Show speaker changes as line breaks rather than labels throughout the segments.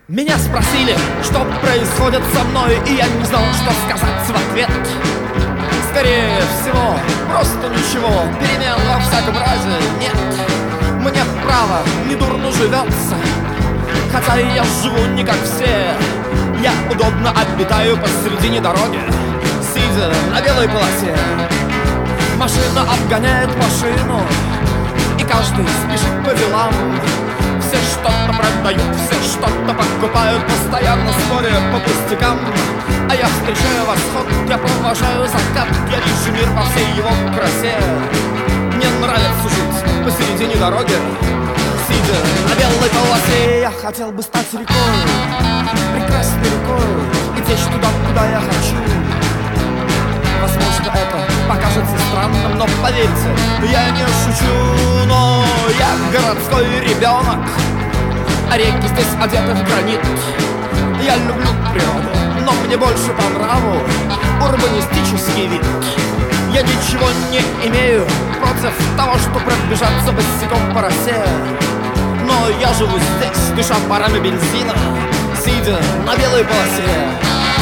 Меня спросили, что происходит со мной, и я не знал, что сказать в ответ. Скорее всего, просто ничего, перемен во всяком разе нет. Мне право недурно живется, хотя и я живу не как все. Я удобно обитаю посередине дороги, сидя на белой полосе. Машина обгоняет машину, и каждый спешит по делам. Все что-то продают, все что-то покупают, постоянно споря по пустякам. А я встречаю восход, я провожаю закат, я вижу мир во всей его красе. Мне нравится жить посередине дороги, сидя на белой полосе. Я хотел бы стать рекой, прекрасной рекой, и течь туда, куда я хочу. Возможно, это покажется странным, но поверьте, я не шучу. Но я городской ребенок, а реки здесь одеты в гранит. Я люблю природу, но мне больше по нраву урбанистический вид. Я ничего не имею против того, что пробежаться босиком по росе, но я живу здесь, дыша парами бензина, сидя на белой полосе.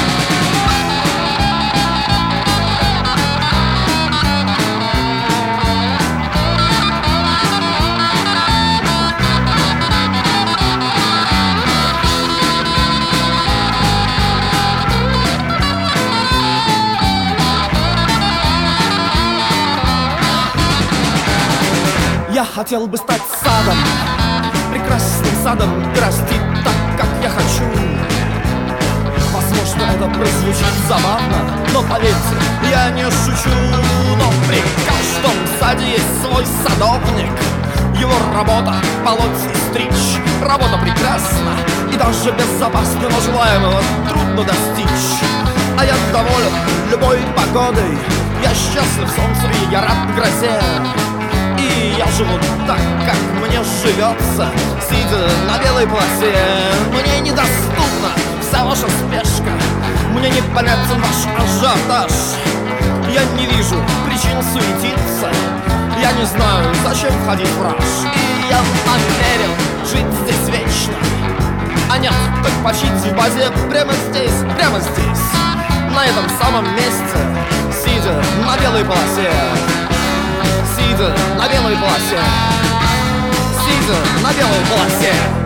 Я хотел бы стать садом, прекрасным садом, и расти так, как я хочу. Возможно, это прозвучит забавно, но поверьте, я не шучу. Но при каждом саде есть свой садовник. Его работа — полоть и стричь. Работа прекрасна и даже безопасна, но желаемого трудно достичь. А я доволен любой погодой, я счастлив в солнце и я рад грозе. И я живу так, как мне живется, сидя на белой полосе. Мне недоступна вся ваша спешка, мне непонятен ваш ажиотаж. Я не вижу причин суетиться, я не знаю, зачем входить в раж. И я намерен жить здесь вечно, а нет, так почить в базе прямо здесь, на этом самом месте, сидя на белой полосе. Сидя на белой полосе, сидя на белой полосе.